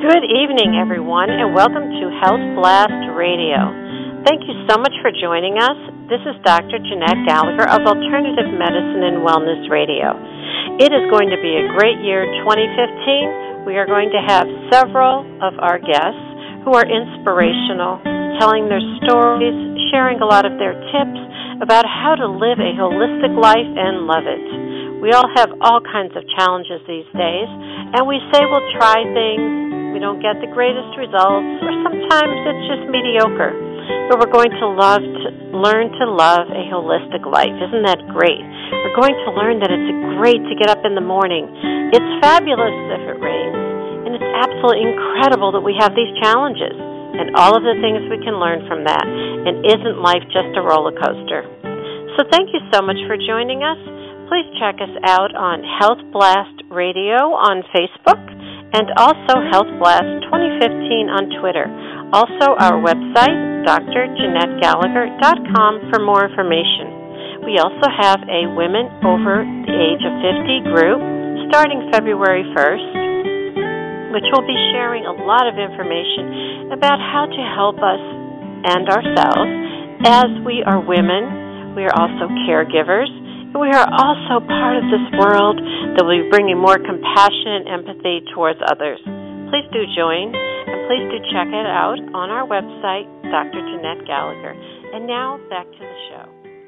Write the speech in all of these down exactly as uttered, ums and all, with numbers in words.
Good evening, everyone, and welcome to Health Blast Radio. Thank you so much for joining us. This is Doctor Jeanette Gallagher of Alternative Medicine and Wellness Radio. It is going to be a great year, twenty fifteen. We are going to have several of our guests who are inspirational, telling their stories, sharing a lot of their tips about how to live a holistic life and love it. We all have all kinds of challenges these days, and we say we'll try things. We don't get the greatest results, or sometimes it's just mediocre. But we're going to love to learn to love a holistic life. Isn't that great? We're going to learn that it's great to get up in the morning. It's fabulous if it rains, and it's absolutely incredible that we have these challenges and all of the things we can learn from that. And isn't life just a roller coaster? So thank you so much for joining us. Please check us out on Health Blast Radio on Facebook, and also Health Blast twenty fifteen on Twitter. Also our website, D R Jeanette Gallagher dot com, for more information. We also have a women over the age of fifty group starting February first, which will be sharing a lot of information about how to help us and ourselves as we are women. We are also caregivers. We are also part of this world that will be bringing more compassion and empathy towards others. Please do join, and please do check it out on our website, Doctor Jeanette Gallagher. And now, back to the show.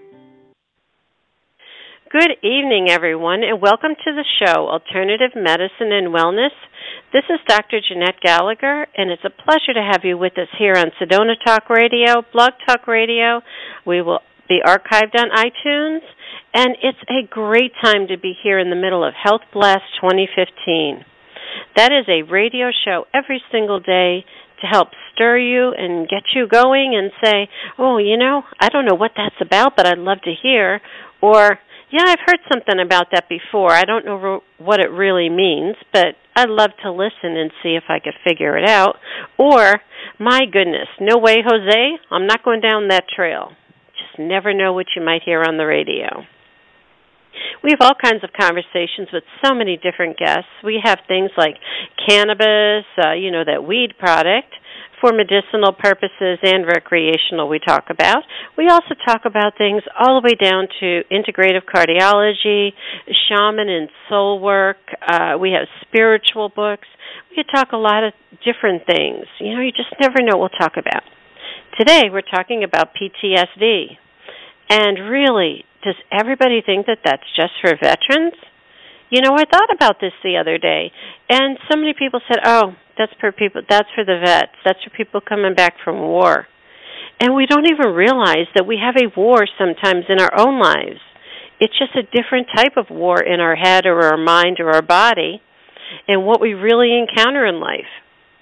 Good evening, everyone, and welcome to the show, Alternative Medicine and Wellness. This is Doctor Jeanette Gallagher, and it's a pleasure to have you with us here on Sedona Talk Radio, Blog Talk Radio. We will be archived on iTunes. And it's a great time to be here in the middle of Health Blast twenty fifteen. That is a radio show every single day to help stir you and get you going and say, oh, you know, I don't know what that's about, but I'd love to hear. Or, yeah, I've heard something about that before. I don't know what it really means, but I'd love to listen and see if I could figure it out. Or, my goodness, no way, Jose, I'm not going down that trail. Just never know what you might hear on the radio. We have all kinds of conversations with so many different guests. We have things like cannabis, uh, you know, that weed product for medicinal purposes and recreational we talk about. We also talk about things all the way down to integrative cardiology, shaman and soul work. Uh, we have spiritual books. We could talk a lot of different things. You know, you just never know what we'll talk about. Today we're talking about P T S D. And really, does everybody think that that's just for veterans? You know, I thought about this the other day, and so many people said, oh, that's for people, that's for the vets, that's for people coming back from war. And we don't even realize that we have a war sometimes in our own lives. It's just a different type of war in our head or our mind or our body and what we really encounter in life.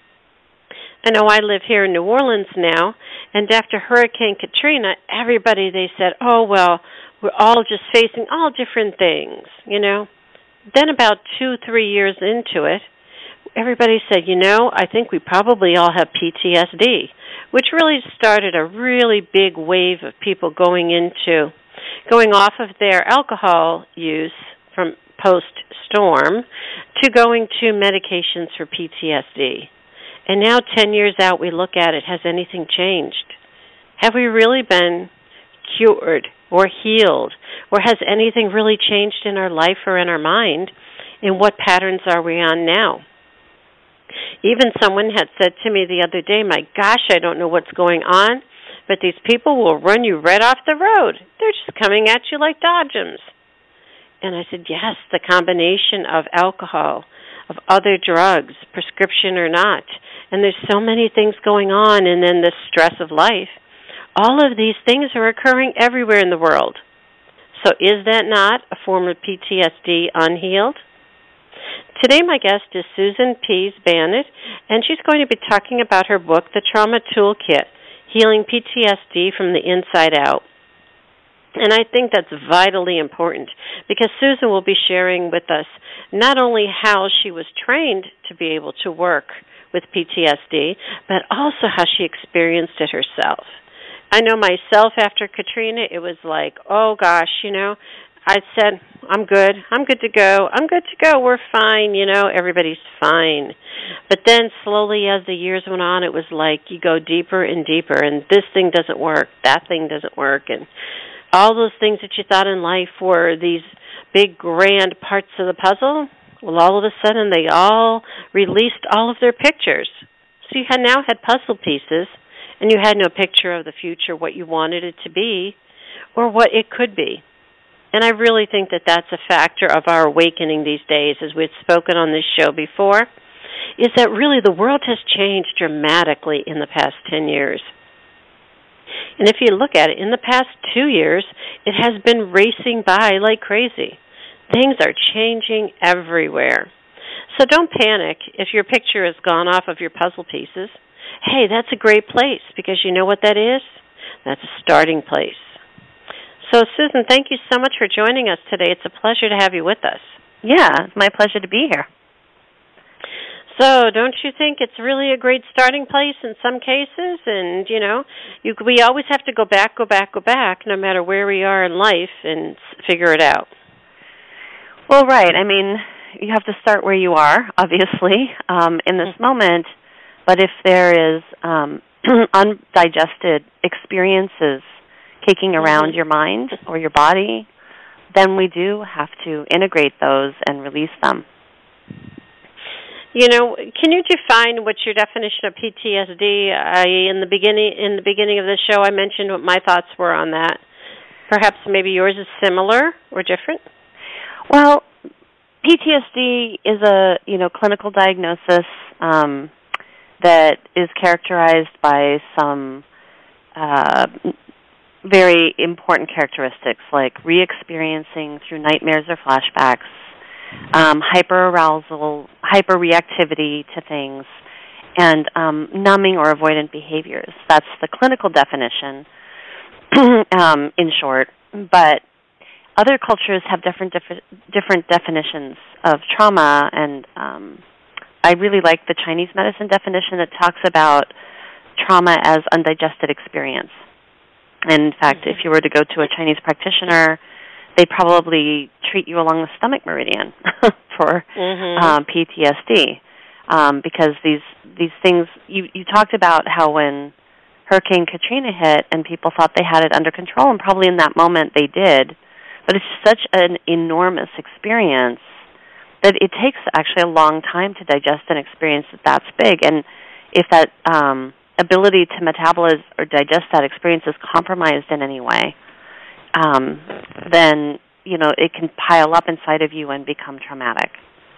I know I live here in New Orleans now, and after Hurricane Katrina, everybody, they said, oh, well, we're all just facing all different things, you know. Then about two, three years into it, everybody said, you know, I think we probably all have P T S D, which really started a really big wave of people going into, going off of their alcohol use from post-storm to going to medications for P T S D. And now, ten years out, we look at it, has anything changed? Have we really been cured or healed? Or has anything really changed in our life or in our mind? And what patterns are we on now? Even someone had said to me the other day, my gosh, I don't know what's going on, but these people will run you right off the road. They're just coming at you like dodgems. And I said, yes, the combination of alcohol, of other drugs, prescription or not, and there's so many things going on, and then the stress of life. All of these things are occurring everywhere in the world. So is that not a form of P T S D unhealed? Today my guest is Susan Pease Bannett, and she's going to be talking about her book, The Trauma Toolkit, Healing P T S D from the Inside Out. And I think that's vitally important because Susan will be sharing with us not only how she was trained to be able to work with P T S D, but also how she experienced it herself. I know myself after Katrina, it was like, oh gosh, you know, I said, I'm good. I'm good to go. I'm good to go. We're fine. You know, everybody's fine. But then slowly as the years went on, it was like you go deeper and deeper, and this thing doesn't work, that thing doesn't work, and all those things that you thought in life were these big, grand parts of the puzzle, well, all of a sudden they all released all of their pictures. So you had now had puzzle pieces, and you had no picture of the future, what you wanted it to be, or what it could be. And I really think that that's a factor of our awakening these days, as we've spoken on this show before, is that really the world has changed dramatically in the past ten years. And if you look at it, in the past two years, it has been racing by like crazy. Things are changing everywhere. So don't panic if your picture has gone off of your puzzle pieces. Hey, that's a great place, because you know what that is? That's a starting place. So, Susan, thank you so much for joining us today. It's a pleasure to have you with us. Yeah, it's my pleasure to be here. So, don't you think it's really a great starting place in some cases? And, you know, you, we always have to go back, go back, go back, no matter where we are in life, and figure it out. Well, right. I mean, you have to start where you are, obviously, um, in this moment. But if there is um, undigested experiences kicking around mm-hmm. your mind or your body, then we do have to integrate those and release them. You know, can you define what's your definition of P T S D? I, in the beginning, in the beginning of the show, I mentioned what my thoughts were on that. Perhaps maybe yours is similar or different. Well, P T S D is a you know clinical diagnosis um, that is characterized by some uh, very important characteristics, like re-experiencing through nightmares or flashbacks, um, hyperarousal, hyperreactivity to things, and um, numbing or avoidant behaviors. That's the clinical definition, um, in short. But other cultures have different different, different definitions of trauma, and um, I really like the Chinese medicine definition that talks about trauma as undigested experience. And in fact, mm-hmm. if you were to go to a Chinese practitioner, they probably treat you along the stomach meridian for mm-hmm. um, P T S D, um, because these these things, you, you talked about how when Hurricane Katrina hit and people thought they had it under control, and probably in that moment they did, but it's such an enormous experience that it takes actually a long time to digest an experience that that's big. And if that um, ability to metabolize or digest that experience is compromised in any way, um, then, you know, it can pile up inside of you and become traumatic.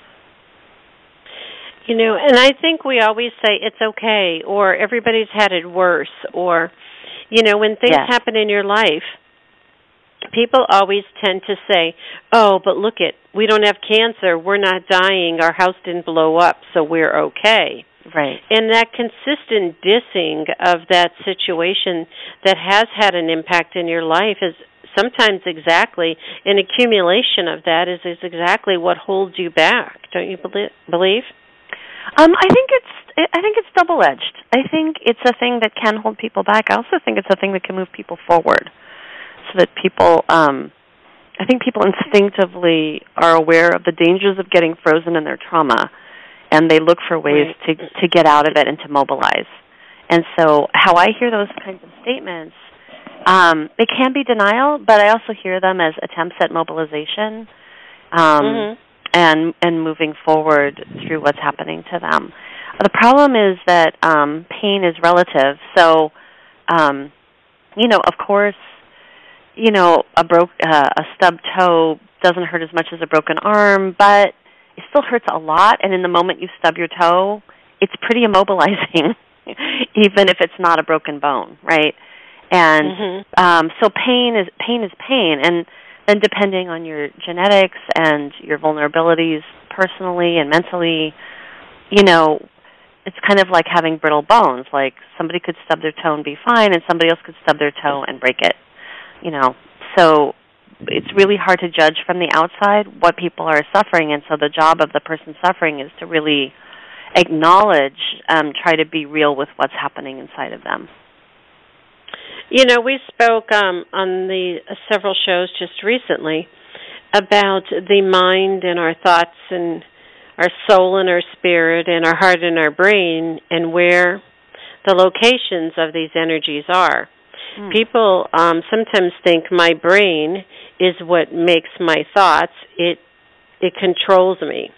You know, and I think we always say it's okay, or everybody's had it worse, or, you know, when things yes. happen in your life, people always tend to say, oh, but look it, we don't have cancer, we're not dying, our house didn't blow up, so we're okay. Right. And that consistent dissing of that situation that has had an impact in your life is sometimes exactly, an accumulation of that is, is exactly what holds you back. Don't you believe? Um, I think it's I think it's double-edged. I think it's a thing that can hold people back. I also think it's a thing that can move people forward, so that people, um, I think people instinctively are aware of the dangers of getting frozen in their trauma, and they look for ways right. to to get out of it and to mobilize. And so how I hear those kinds of statements, um, it can be denial, but I also hear them as attempts at mobilization. Um, mm-hmm. and and moving forward through what's happening to them. The problem is that um, pain is relative. So, um, you know, of course, you know, a broke uh, a stubbed toe doesn't hurt as much as a broken arm, but it still hurts a lot. And in the moment you stub your toe, it's pretty immobilizing, even if it's not a broken bone, right? And mm-hmm. um, so pain is pain is pain, and then depending on your genetics and your vulnerabilities personally and mentally, you know, it's kind of like having brittle bones. Like somebody could stub their toe and be fine, and somebody else could stub their toe and break it, you know. So it's really hard to judge from the outside what people are suffering, and so the job of the person suffering is to really acknowledge, um, try to be real with what's happening inside of them. You know, we spoke um, on the uh, several shows just recently about the mind and our thoughts and our soul and our spirit and our heart and our brain and where the locations of these energies are. Mm. People um, sometimes think my brain is what makes my thoughts. It it controls me.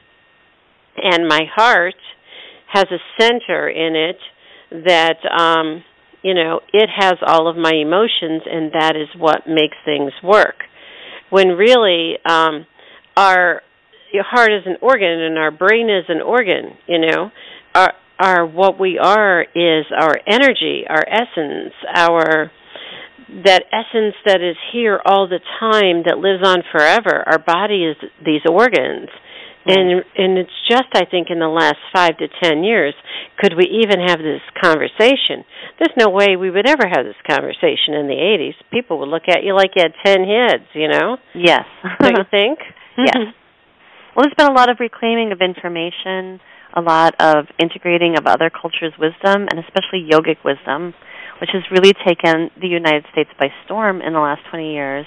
And my heart has a center in it that, um, you know, it has all of my emotions, and that is what makes things work. When really um, our your heart is an organ and our brain is an organ, you know, our, our what we are is our energy, our essence, our that essence that is here all the time, that lives on forever. Our body is these organs. Right. And and it's just, I think, in the last five to ten years, could we even have this conversation? There's no way we would ever have this conversation in the eighties. People would look at you like you had ten heads, you know? Yes. Don't you think? Yes. Well, there's been a lot of reclaiming of information, a lot of integrating of other cultures' wisdom, and especially yogic wisdom, which has really taken the United States by storm in the last twenty years.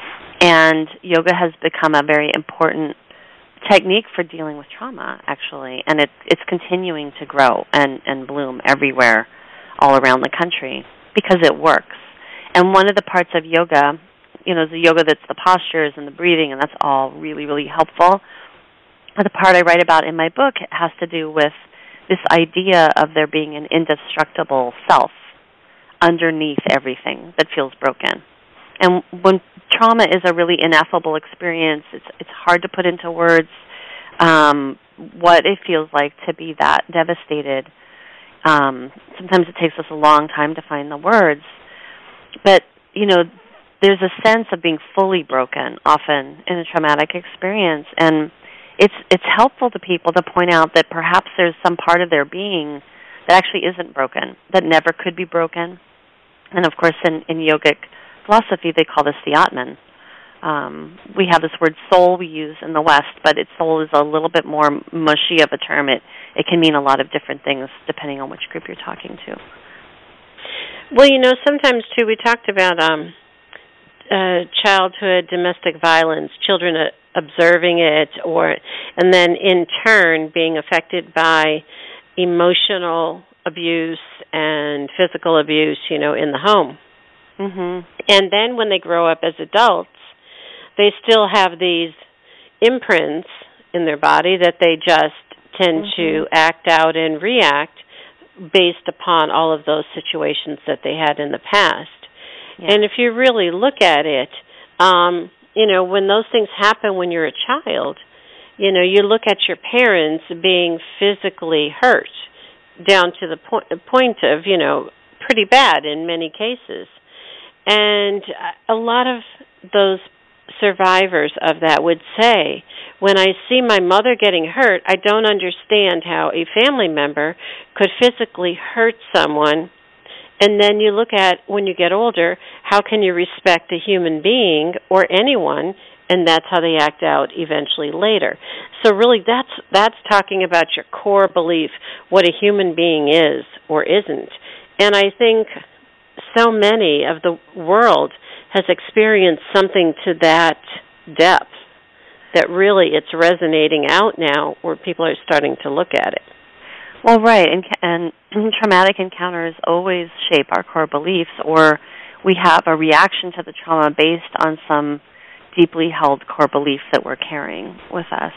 And yoga has become a very important technique for dealing with trauma, actually, and it's it's continuing to grow and, and bloom everywhere, all around the country, because it works. And one of the parts of yoga, you know, the yoga that's the postures and the breathing, and that's all really, really helpful. The part I write about in my book has to do with this idea of there being an indestructible self underneath everything that feels broken. And when trauma is a really ineffable experience, it's it's hard to put into words um, what it feels like to be that devastated. Um, sometimes it takes us a long time to find the words. But, you know, there's a sense of being fully broken often in a traumatic experience. And it's it's helpful to people to point out that perhaps there's some part of their being that actually isn't broken, that never could be broken. And, of course, in, in yogic philosophy, they call this the Atman. Um, we have this word soul we use in the West, but its soul is a little bit more mushy of a term. It it can mean a lot of different things depending on which group you're talking to. Well, you know, sometimes, too, we talked about um, uh, childhood domestic violence, children uh, observing it, or and then in turn being affected by emotional abuse and physical abuse, you know, in the home. Mm-hmm. And then when they grow up as adults, they still have these imprints in their body that they just tend mm-hmm. to act out and react based upon all of those situations that they had in the past. Yeah. And if you really look at it, um, you know, when those things happen when you're a child, you know, you look at your parents being physically hurt down to the point, point of, you know, pretty bad in many cases. And a lot of those survivors of that would say, when I see my mother getting hurt, I don't understand how a family member could physically hurt someone. And then you look at, when you get older, how can you respect a human being or anyone, and that's how they act out eventually later. So really that's that's talking about your core belief, what a human being is or isn't. And I think so many of the world has experienced something to that depth that really it's resonating out now where people are starting to look at it. Well, right, and, and traumatic encounters always shape our core beliefs, or we have a reaction to the trauma based on some deeply held core beliefs that we're carrying with us.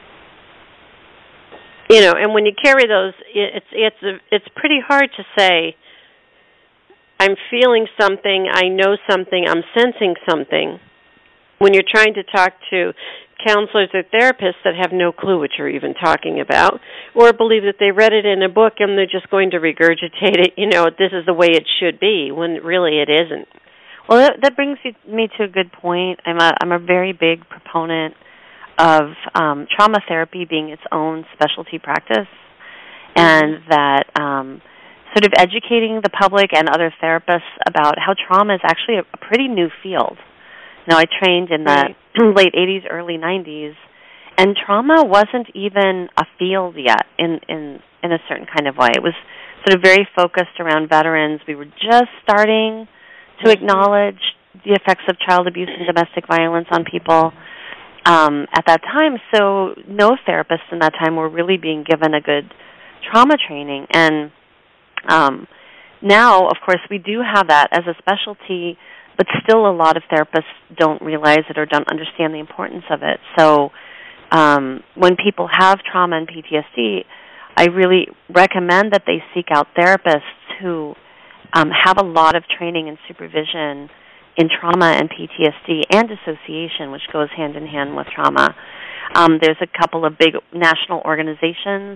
You know, and when you carry those, it's it's a, it's pretty hard to say, I'm feeling something, I know something, I'm sensing something, when you're trying to talk to counselors or therapists that have no clue what you're even talking about, or believe that they read it in a book and they're just going to regurgitate it, you know, this is the way it should be, when really it isn't. Well, that, that brings me to a good point. I'm a, I'm a very big proponent of um, trauma therapy being its own specialty practice, and mm-hmm. that um, sort of educating the public and other therapists about how trauma is actually a, a pretty new field. Now, I trained in the right. late eighties, early nineties, and trauma wasn't even a field yet in, in, in a certain kind of way. It was sort of very focused around veterans. We were just starting to acknowledge the effects of child abuse and domestic violence on people. um, at that time. So no therapists in that time were really being given a good trauma training. And um, now, of course, we do have that as a specialty, but still a lot of therapists don't realize it or don't understand the importance of it. So um, when people have trauma and P T S D, I really recommend that they seek out therapists who um, have a lot of training and supervision in trauma and P T S D and dissociation, which goes hand in hand with trauma. Um, there's a couple of big national organizations.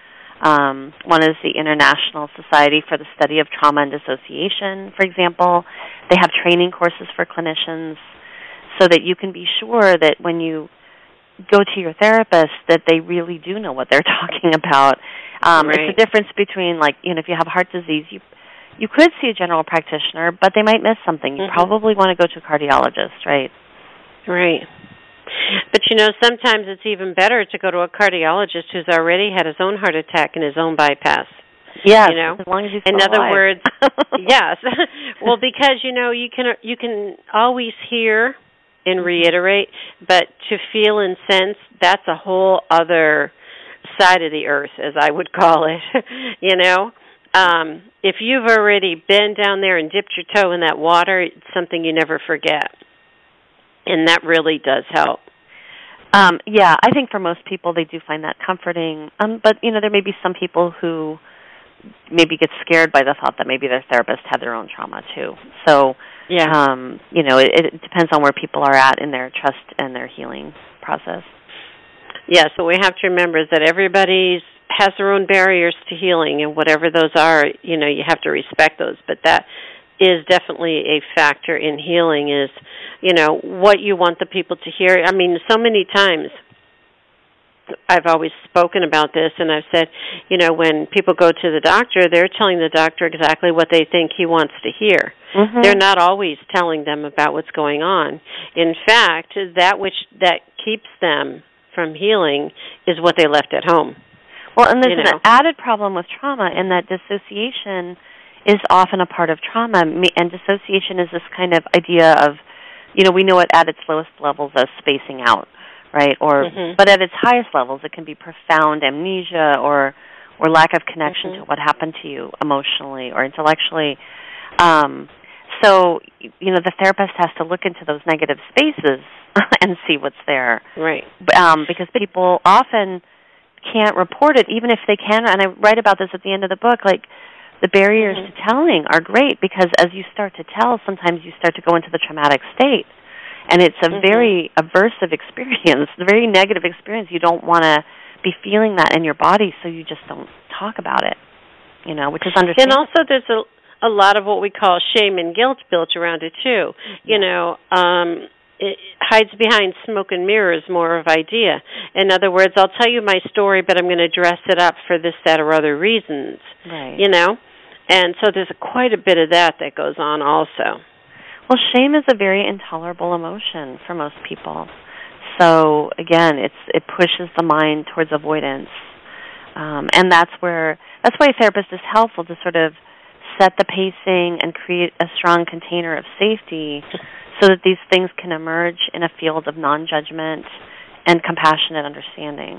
Um, one is the International Society for the Study of Trauma and Dissociation, for example. They have training courses for clinicians so that you can be sure that when you go to your therapist that they really do know what they're talking about. Um, right. It's the difference between, like, you know, if you have heart disease, you you could see a general practitioner, but they might miss something. You mm-hmm. probably want to go to a cardiologist, right? Right. But, you know, sometimes it's even better to go to a cardiologist who's already had his own heart attack and his own bypass. Yes, you know? As long as he's In still other alive. words, yes. Well, because, you know, you can you can always hear and reiterate, but to feel and sense, that's a whole other side of the earth, as I would call it, you know? Um, if you've already been down there and dipped your toe in that water, it's something you never forget. And that really does help. Um, yeah, I think for most people they do find that comforting. Um, but, you know, there may be some people who maybe get scared by the thought that maybe their therapist had their own trauma too. So, yeah. um, you know, it, it depends on where people are at in their trust and their healing process. Yeah, so we have to remember that everybody's has their own barriers to healing, and whatever those are, you know, you have to respect those. But that is definitely a factor in healing is, you know, what you want the people to hear. I mean, so many times I've always spoken about this, and I've said, you know, when people go to the doctor, they're telling the doctor exactly what they think he wants to hear. Mm-hmm. They're not always telling them about what's going on. In fact, that which that keeps them from healing is what they left at home. Well, and there's you know. an added problem with trauma in that dissociation is often a part of trauma, and dissociation is this kind of idea of, you know, we know it at its lowest levels as spacing out, right? Or, mm-hmm. but at its highest levels, it can be profound amnesia or or lack of connection mm-hmm. to what happened to you emotionally or intellectually. Um, so, you know, the therapist has to look into those negative spaces and see what's there, right? Um, because people often can't report it, even if they can. And I write about this at the end of the book, like, the barriers mm-hmm. to telling are great because as you start to tell, sometimes you start to go into the traumatic state. And it's a mm-hmm. very aversive experience, a very negative experience. You don't want to be feeling that in your body, so you just don't talk about it, you know, which is understandable. And also there's a, a lot of what we call shame and guilt built around it, too. Mm-hmm. You know, um, it hides behind smoke and mirrors more of idea. In other words, I'll tell you my story, but I'm going to dress it up for this, that, or other reasons, right. you know? And so there's quite a bit of that that goes on also. Well, shame is a very intolerable emotion for most people. So, again, it's it pushes the mind towards avoidance. Um, and that's where, that's why a therapist is helpful to sort of set the pacing and create a strong container of safety so that these things can emerge in a field of non-judgment and compassionate understanding.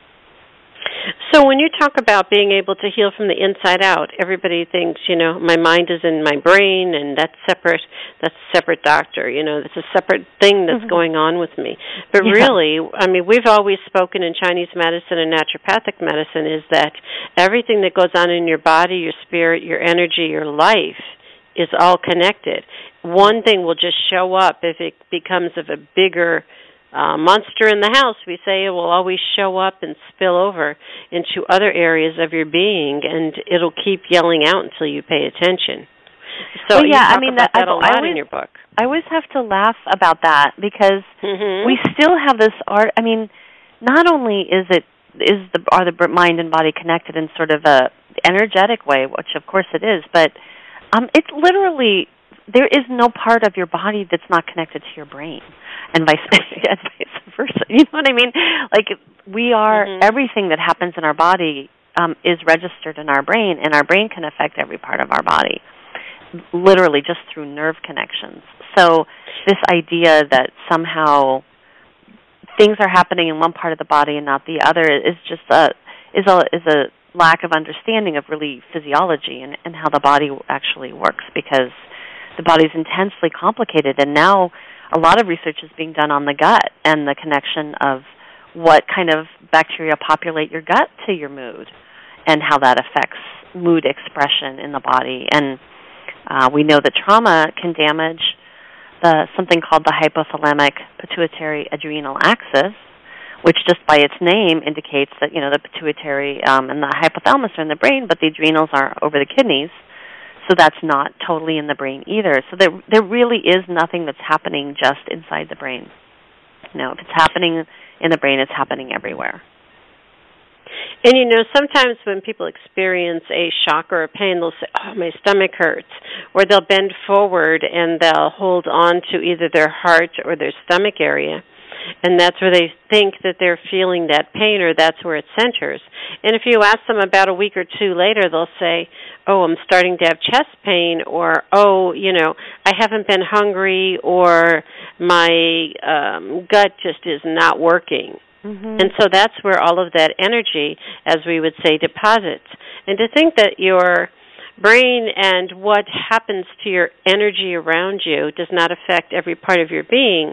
So when you talk about being able to heal from the inside out, everybody thinks, you know, my mind is in my brain and that's separate, that's a separate doctor, you know, that's a separate thing that's mm-hmm. going on with me. But yeah. really, I mean, we've always spoken in Chinese medicine and naturopathic medicine is that everything that goes on in your body, your spirit, your energy, your life is all connected. One thing will just show up if it becomes of a bigger Uh, monster in the house, we say it will always show up and spill over into other areas of your being, and it'll keep yelling out until you pay attention. So well, yeah, you talk I mean, about that, that a lot always, in your book. I always have to laugh about that because mm-hmm. we still have this art. I mean, not only is it is the are the mind and body connected in sort of a energetic way, which of course it is, but um, it's literally there is no part of your body that's not connected to your brain. And vice, and vice versa. You know what I mean? Like, we are, mm-hmm. everything that happens in our body um, is registered in our brain, and our brain can affect every part of our body, literally just through nerve connections. So this idea that somehow things are happening in one part of the body and not the other is just a is a is a lack of understanding of really physiology and, and how the body actually works, because the body is intensely complicated, and now a lot of research is being done on the gut and the connection of what kind of bacteria populate your gut to your mood and how that affects mood expression in the body. And uh, we know that trauma can damage the something called the hypothalamic pituitary adrenal axis, which just by its name indicates that, you know, the pituitary um, and the hypothalamus are in the brain, but the adrenals are over the kidneys, so that's not totally in the brain either. So there there really is nothing that's happening just inside the brain. You know, if it's happening in the brain, it's happening everywhere. And, you know, sometimes when people experience a shock or a pain, they'll say, oh, my stomach hurts. Or they'll bend forward and they'll hold on to either their heart or their stomach area. And that's where they think that they're feeling that pain, or that's where it centers. And if you ask them about a week or two later, they'll say, oh, I'm starting to have chest pain, or, oh, you know, I haven't been hungry, or my um, gut just is not working. Mm-hmm. And so that's where all of that energy, as we would say, deposits. And to think that your brain and what happens to your energy around you does not affect every part of your being,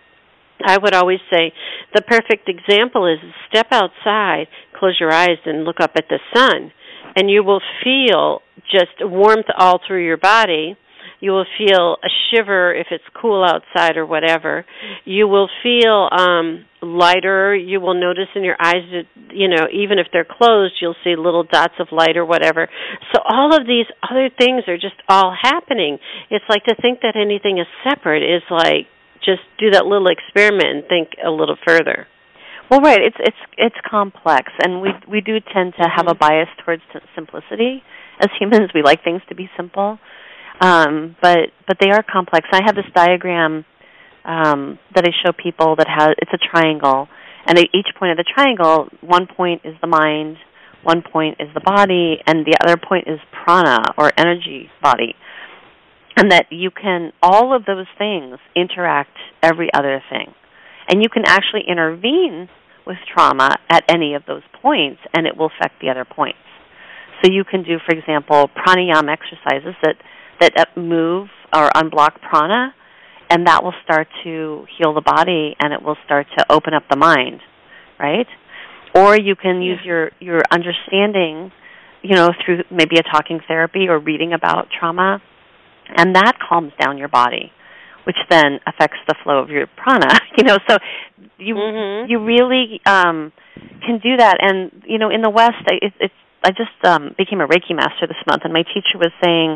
I would always say the perfect example is step outside, close your eyes, and look up at the sun, and you will feel just warmth all through your body. You will feel a shiver if it's cool outside or whatever. You will feel um, lighter. You will notice in your eyes that, you know, even if they're closed, you'll see little dots of light or whatever. So all of these other things are just all happening. It's like to think that anything is separate is like just do that little experiment and think a little further. Well, right. It's it's it's complex, and we we do tend to have a bias towards simplicity. As humans, we like things to be simple. Um, but but they are complex. I have this diagram um, that I show people that has, it's a triangle, and at each point of the triangle, one point is the mind, one point is the body, and the other point is prana, or energy body. And that you can, all of those things interact every other thing. And you can actually intervene with trauma at any of those points, and it will affect the other points. So you can do, for example, pranayama exercises that that move or unblock prana, and that will start to heal the body, and it will start to open up the mind, right? Or you can use your, your understanding, you know, through maybe a talking therapy or reading about trauma, and that calms down your body, which then affects the flow of your prana, you know. So you mm-hmm. you really um, can do that. And, you know, in the West, it, it's I just um, became a Reiki master this month, and my teacher was saying,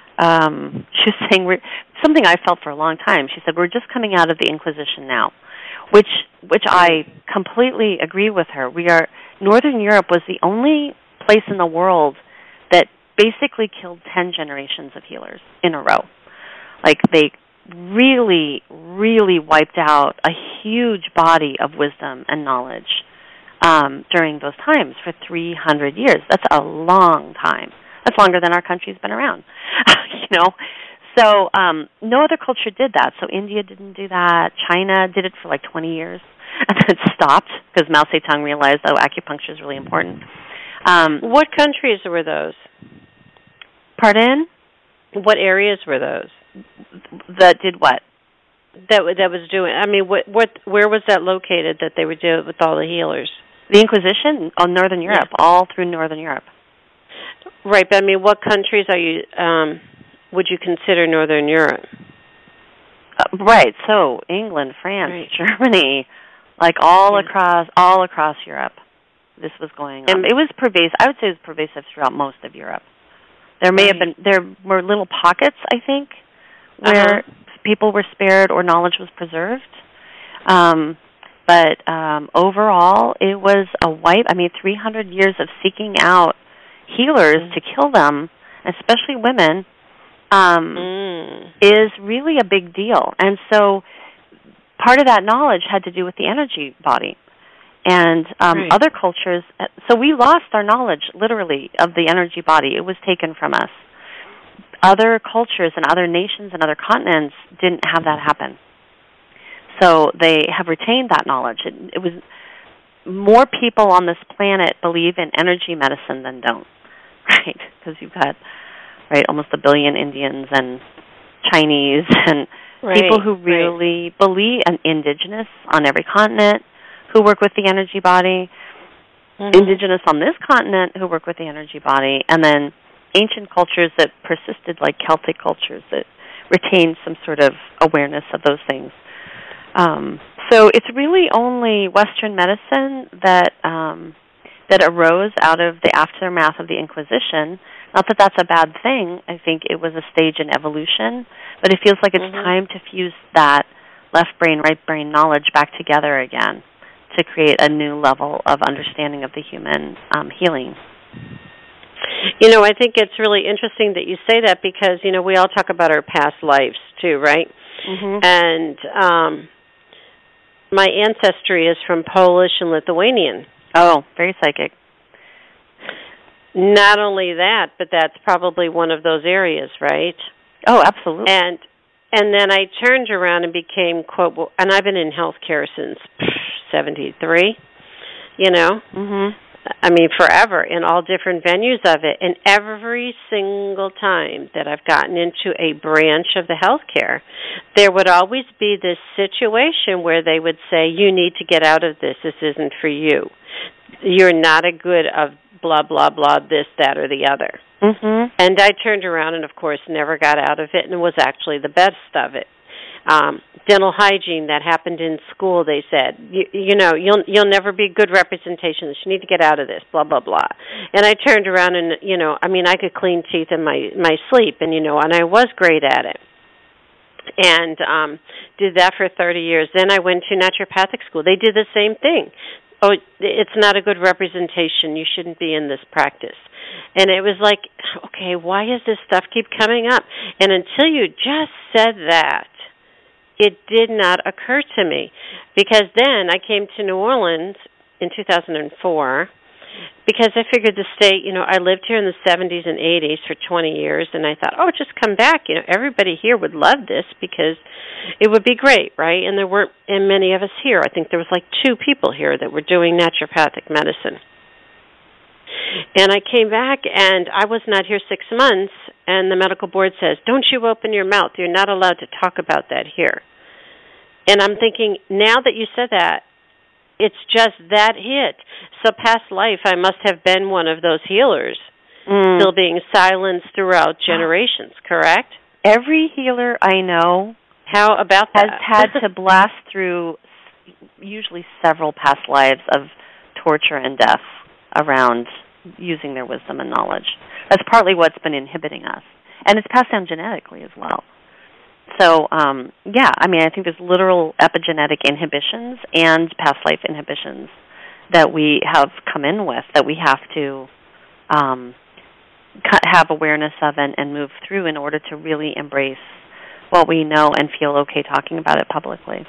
Um, she was saying we're, something I felt for a long time. She said, we're just coming out of the Inquisition now, which which I completely agree with her. We are, Northern Europe was the only place in the world that basically killed ten generations of healers in a row. Like, they really, really wiped out a huge body of wisdom and knowledge um, during those times for three hundred years. That's a long time. That's longer than our country's been around, you know. So um, no other culture did that. So India didn't do that. China did it for like twenty years, and then it stopped because Mao Zedong realized, oh, acupuncture is really important. Um, what countries were those? Pardon? What areas were those? That did what? That that was doing. I mean, what what where was that located that they would do it with all the healers? The Inquisition, oh, Northern Europe, yeah. all through Northern Europe. Right, but I mean, what countries are you? Um, would you consider Northern Europe? Uh, right. So England, France, right. Germany, like all yeah. across all across Europe, this was going on. And it was pervasive. I would say it was pervasive throughout most of Europe. There may right. have been there were little pockets, I think, where uh-huh. people were spared or knowledge was preserved. Um, but um, overall, it was a wipe. I mean, three hundred years of seeking out healers mm. to kill them, especially women, um, mm. is really a big deal. And so part of that knowledge had to do with the energy body. And um, right. other cultures, so we lost our knowledge, literally, of the energy body. It was taken from us. Other cultures and other nations and other continents didn't have that happen. So they have retained that knowledge. It, it was more people on this planet believe in energy medicine than don't, right? Because you've got, right, almost a billion Indians and Chinese and right, people who really right. believe, and indigenous on every continent who work with the energy body, mm-hmm. indigenous on this continent who work with the energy body, and then ancient cultures that persisted, like Celtic cultures that retained some sort of awareness of those things. Um, so it's really only Western medicine that um, that arose out of the aftermath of the Inquisition. Not that that's a bad thing. I think it was a stage in evolution, but it feels like it's mm-hmm. time to fuse that left brain, right brain knowledge back together again to create a new level of understanding of the human um, healing. You know, I think it's really interesting that you say that because, you know, we all talk about our past lives too, right? Mm-hmm. And um, my ancestry is from Polish and Lithuanian. Oh, very psychic. Not only that, but that's probably one of those areas, right? Oh, absolutely. And and then I turned around and became, quote, well, and I've been in healthcare since seventy-three, you know. Mm-hmm. I mean, forever, in all different venues of it. And every single time that I've gotten into a branch of the healthcare, there would always be this situation where they would say, you need to get out of this. This isn't for you. You're not a good of blah, blah, blah, this, that, or the other. Mm-hmm. And I turned around and, of course, never got out of it and was actually the best of it. Um, dental hygiene, that happened in school, they said, you, you know, you'll you'll never be good representation. You need to get out of this, blah, blah, blah. And I turned around and, you know, I mean, I could clean teeth in my, my sleep, and, you know, and I was great at it. And um, did that for thirty years. Then I went to naturopathic school. They did the same thing. Oh, it's not a good representation. You shouldn't be in this practice. And it was like, okay, why does this stuff keep coming up? And until you just said that, it did not occur to me, because then I came to New Orleans in two thousand four because I figured the state, you know, I lived here in the seventies and eighties for twenty years, and I thought, oh, just come back. You know, everybody here would love this because it would be great, right? And there weren't and many of us here. I think there was like two people here that were doing naturopathic medicine. And I came back, and I was not here six months, and the medical board says, don't you open your mouth. You're not allowed to talk about that here. And I'm thinking, now that you said that, it's just that hit. So past life, I must have been one of those healers, mm. still being silenced throughout generations, correct? Every healer I know How about that? has had to blast through usually several past lives of torture and death around using their wisdom and knowledge. That's partly what's been inhibiting us. And it's passed down genetically as well. So, um, yeah, I mean, I think there's literal epigenetic inhibitions and past life inhibitions that we have come in with that we have to um, have awareness of and, and move through in order to really embrace what we know and feel okay talking about it publicly.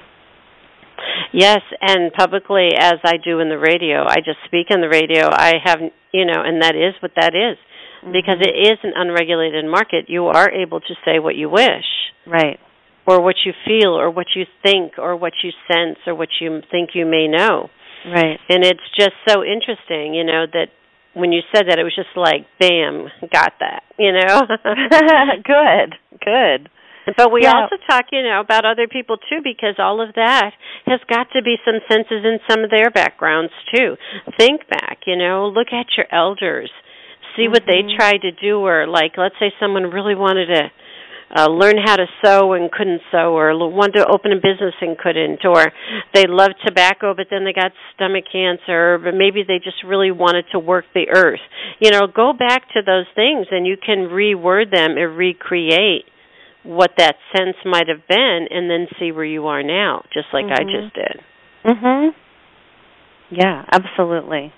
Yes, and publicly, as I do in the radio, I just speak in the radio. I have, you know, and that is what that is. Mm-hmm. Because it is an unregulated market, you are able to say what you wish. Right. Or what you feel, or what you think, or what you sense, or what you think you may know. Right. And it's just so interesting, you know, that when you said that, it was just like, bam, got that, you know? Good, good. But we yeah. also talk, you know, about other people, too, because all of that has got to be some senses in some of their backgrounds, too. Think back, you know, look at your elders. See mm-hmm. what they tried to do, or, like, let's say someone really wanted to uh, learn how to sew and couldn't sew, or wanted to open a business and couldn't, or they loved tobacco but then they got stomach cancer, but maybe they just really wanted to work the earth. You know, go back to those things, and you can reword them and recreate what that sense might have been, and then see where you are now, just like mm-hmm. I just did. Mhm. Yeah, absolutely.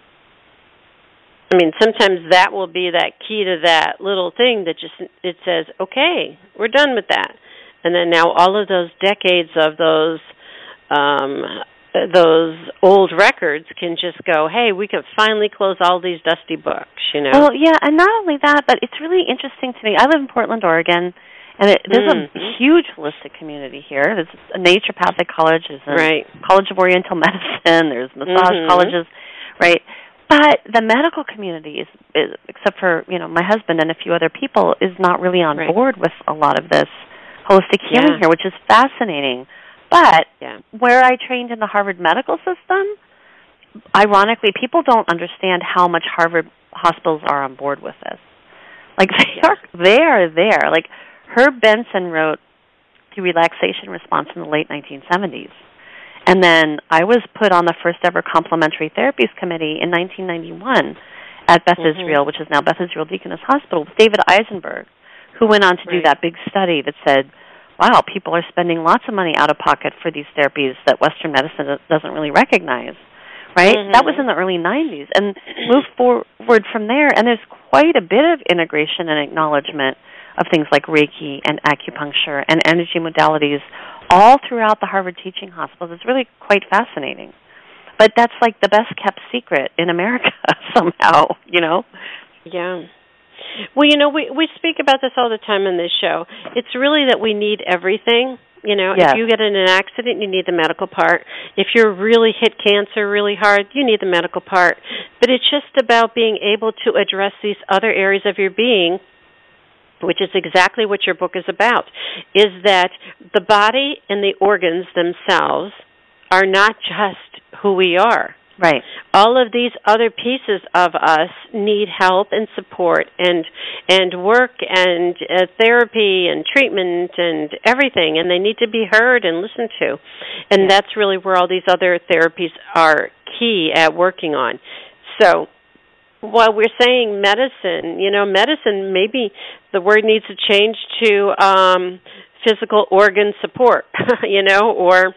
I mean, sometimes that will be that key to that little thing that just, it says, okay, we're done with that. And then now all of those decades of those um, those old records can just go, hey, we can finally close all these dusty books, you know? Well, yeah, and not only that, but it's really interesting to me. I live in Portland, Oregon, And it, there's mm-hmm. a huge holistic community here. There's a naturopathic college, there's a right. College of Oriental Medicine, there's massage mm-hmm. colleges, right? But the medical community, is, is, except for, you know, my husband and a few other people, is not really on right. board with a lot of this holistic healing yeah. here, which is fascinating. But yeah. where I trained in the Harvard Medical System, ironically, people don't understand how much Harvard hospitals are on board with this. Like, they are, they are there. Like, Herb Benson wrote The Relaxation Response in the late nineteen seventies. And then I was put on the first ever Complementary Therapies Committee in nineteen ninety-one at Beth mm-hmm. Israel, which is now Beth Israel Deaconess Hospital, with David Eisenberg, who went on to right. do that big study that said, wow, people are spending lots of money out of pocket for these therapies that Western medicine doesn't really recognize, right? Mm-hmm. That was in the early nineties, and moved forward from there, and there's quite a bit of integration and acknowledgement of things like Reiki and acupuncture and energy modalities all throughout the Harvard teaching hospitals. It's really quite fascinating. But that's like the best kept secret in America somehow, you know? Yeah. Well, you know, we we speak about this all the time on this show. It's really that we need everything. You know, yes. if you get in an accident, you need the medical part. If you're really hit cancer really hard, you need the medical part. But it's just about being able to address these other areas of your being, which is exactly what your book is about, is that the body and the organs themselves are not just who we are. Right. All of these other pieces of us need help and support and and work and uh, therapy and treatment and everything, and they need to be heard and listened to. And yeah. that's really where all these other therapies are key at working on. So while we're saying medicine, you know, medicine, maybe the word needs to change to um, physical organ support, you know, or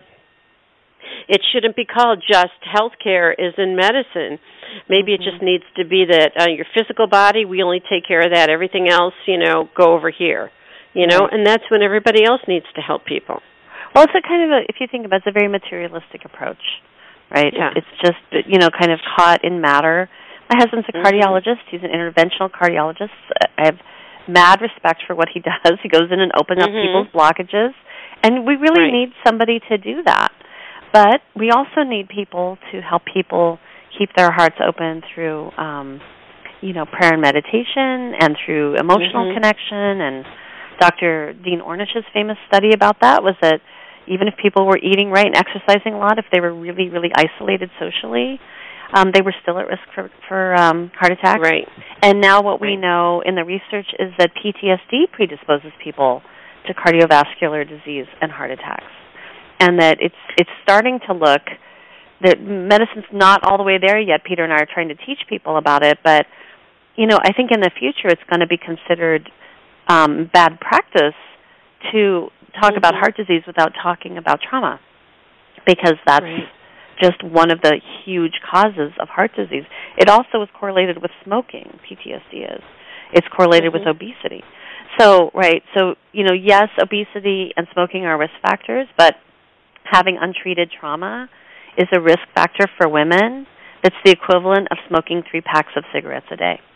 it shouldn't be called just healthcare is in medicine. Maybe mm-hmm. it just needs to be that uh, your physical body, we only take care of that. Everything else, you know, go over here, you know, right. and that's when everybody else needs to help people. Well, it's a kind of a, if you think about it, it's a very materialistic approach, right? Yeah. It's just, you know, kind of caught in matter. My husband's a mm-hmm. cardiologist. He's an interventional cardiologist. I have mad respect for what he does. He goes in and opens mm-hmm. up people's blockages, and we really right. need somebody to do that. But we also need people to help people keep their hearts open through, um, you know, prayer and meditation and through emotional mm-hmm. connection. And Doctor Dean Ornish's famous study about that was that even if people were eating right and exercising a lot, if they were really, really isolated socially, um, they were still at risk for, for um, heart attacks. Right. And now what right. we know in the research is that P T S D predisposes people to cardiovascular disease and heart attacks. And that it's it's starting to look that medicine's not all the way there yet. Peter and I are trying to teach people about it, but you know, I think in the future it's going to be considered um, bad practice to talk mm-hmm. about heart disease without talking about trauma, because that's right. just one of the huge causes of heart disease. It also is correlated with smoking. P T S D is. It's correlated mm-hmm. with obesity. So right, so you know, yes, obesity and smoking are risk factors, but having untreated trauma is a risk factor for women. It's the equivalent of smoking three packs of cigarettes a day.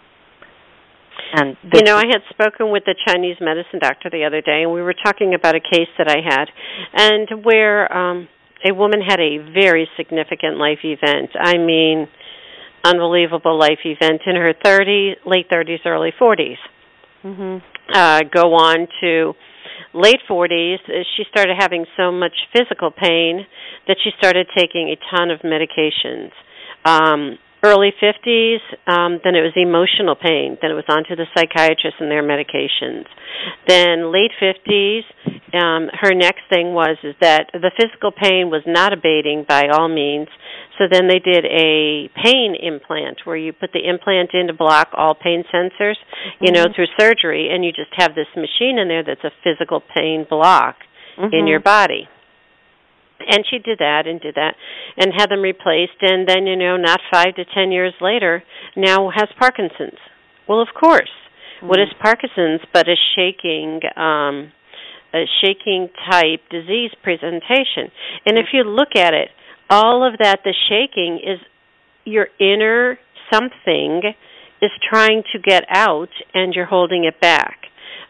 And you know, I had spoken with the Chinese medicine doctor the other day, and we were talking about a case that I had, and where um, a woman had a very significant life event. I mean, unbelievable life event in her thirties, late thirties, early forties. Mm-hmm. Uh, go on to late forties, she started having so much physical pain that she started taking a ton of medications. Um, early fifties, um, then it was emotional pain. Then it was on to the psychiatrist and their medications. Then late fifties, um, her next thing was is that the physical pain was not abating by all means. So then they did a pain implant where you put the implant in to block all pain sensors, you mm-hmm. know, through surgery, and you just have this machine in there that's a physical pain block mm-hmm. in your body. And she did that and did that and had them replaced, and then, you know, not five to ten years later, now has Parkinson's. Well, of course. Mm-hmm. What is Parkinson's but a shaking, um, a shaking type disease presentation? And if you look at it, all of that, the shaking, is your inner something is trying to get out, and you're holding it back.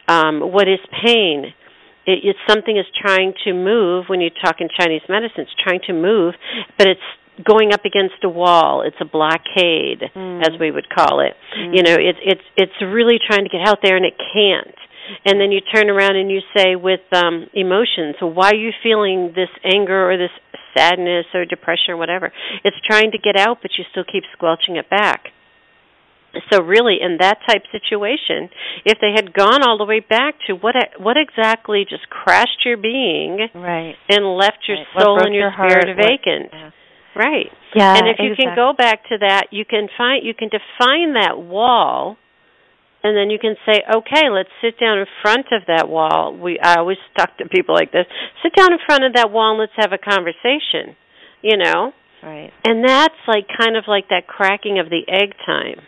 Um, what is pain? It, it's something is trying to move. When you talk in Chinese medicine, it's trying to move, but it's going up against a wall. It's a blockade, mm. as we would call it. Mm. You know, it's it's it's really trying to get out there, and it can't. And then you turn around and you say with um, emotions, so why are you feeling this anger or this sadness or depression or whatever? It's trying to get out, but you still keep squelching it back. So really, in that type situation, if they had gone all the way back to what what exactly just crashed your being, right, and left your right. soul and your, your spirit heart, vacant, what, yeah. right? Yeah, and if you exactly. can go back to that, you can find you can define that wall, and then you can say, okay, let's sit down in front of that wall. We I always talk to people like this: sit down in front of that wall and let's have a conversation. You know, right? And that's like kind of like that cracking of the egg time.